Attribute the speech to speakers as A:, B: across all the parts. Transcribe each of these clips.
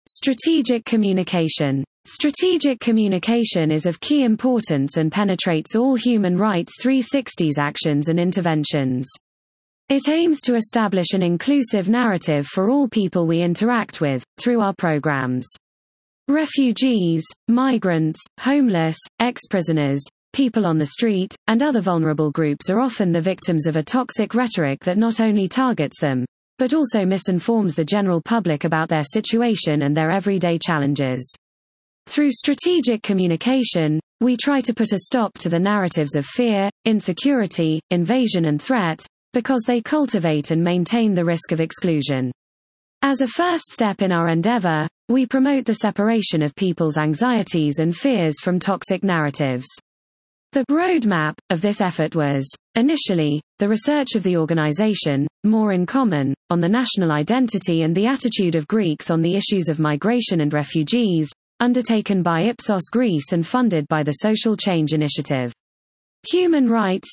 A: Strategic communication. Strategic communication is of key importance and penetrates all Human Rights 360's actions and interventions. It aims to establish an inclusive narrative for all people we interact with, through our programs. Refugees, migrants, homeless, ex-prisoners, people on the street, and other vulnerable groups are often the victims of a toxic rhetoric that not only targets them, but also misinforms the general public about their situation and their everyday challenges. Through strategic communication, we try to put a stop to the narratives of fear, insecurity, invasion and threat, because they cultivate and maintain the risk of exclusion. As a first step in our endeavor, we promote the separation of people's anxieties and fears from toxic narratives. The roadmap of this effort was, initially, the research of the organization, More in Common, on the national identity and the attitude of Greeks on the issues of migration and refugees, undertaken by Ipsos Greece and funded by the Social Change Initiative. Human Rights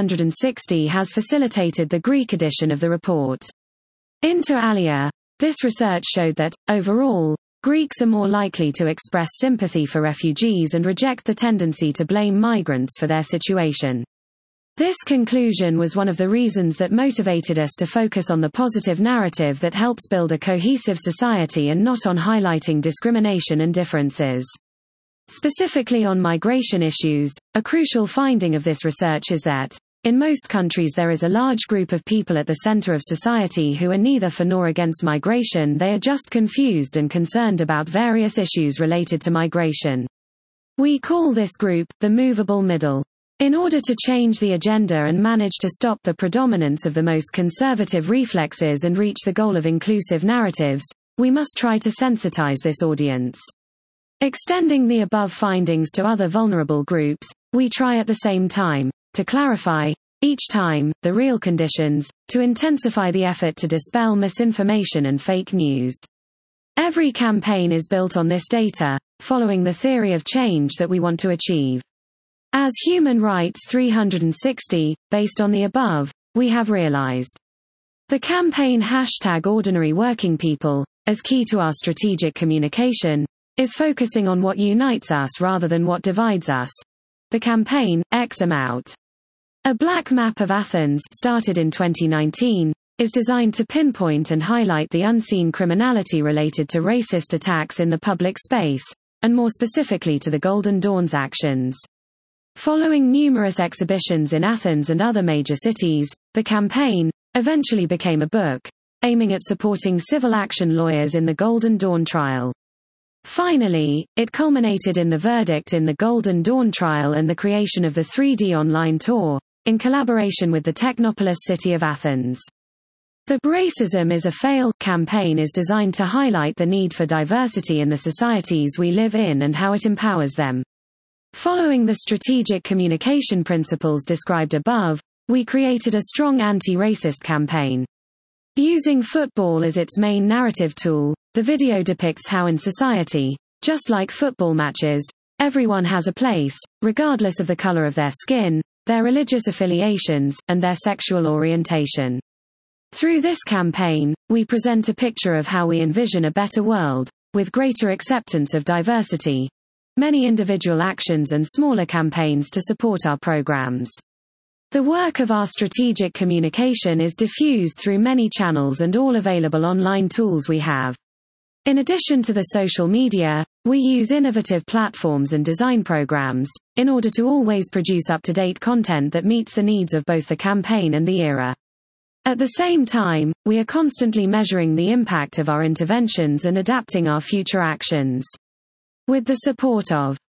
A: 360 has facilitated the Greek edition of the report. Inter alia, this research showed that, overall, Greeks are more likely to express sympathy for refugees and reject the tendency to blame migrants for their situation. This conclusion was one of the reasons that motivated us to focus on the positive narrative that helps build a cohesive society and not on highlighting discrimination and differences. Specifically on migration issues, a crucial finding of this research is that, in most countries there is a large group of people at the center of society who are neither for nor against migration, they are just confused and concerned about various issues related to migration. We call this group, the movable middle. In order to change the agenda and manage to stop the predominance of the most conservative reflexes and reach the goal of inclusive narratives, we must try to sensitize this audience. Extending the above findings to other vulnerable groups, we try at the same time to clarify, each time, the real conditions, to intensify the effort to dispel misinformation and fake news. Every campaign is built on this data, following the theory of change that we want to achieve. As Human Rights 360, based on the above, we have realized the campaign #OrdinaryWorkingPeople, as key to our strategic communication, is focusing on what unites us rather than what divides us. The campaign, X Amount. A Black Map of Athens, started in 2019, is designed to pinpoint and highlight the unseen criminality related to racist attacks in the public space, and more specifically to the Golden Dawn's actions. Following numerous exhibitions in Athens and other major cities, the campaign eventually became a book, aiming at supporting civil action lawyers in the Golden Dawn trial. Finally, it culminated in the verdict in the Golden Dawn trial and the creation of the 3D online tour, in collaboration with the Technopolis city of Athens. The Racism is a Fail campaign is designed to highlight the need for diversity in the societies we live in and how it empowers them. Following the strategic communication principles described above, we created a strong anti-racist campaign. Using football as its main narrative tool, the video depicts how in society, just like football matches, everyone has a place, regardless of the color of their skin, their religious affiliations, and their sexual orientation. Through this campaign, we present a picture of how we envision a better world, with greater acceptance of diversity. Many individual actions and smaller campaigns to support our programs. The work of our strategic communication is diffused through many channels and all available online tools we have. In addition to the social media, we use innovative platforms and design programs, in order to always produce up-to-date content that meets the needs of both the campaign and the era. At the same time, we are constantly measuring the impact of our interventions and adapting our future actions. With the support of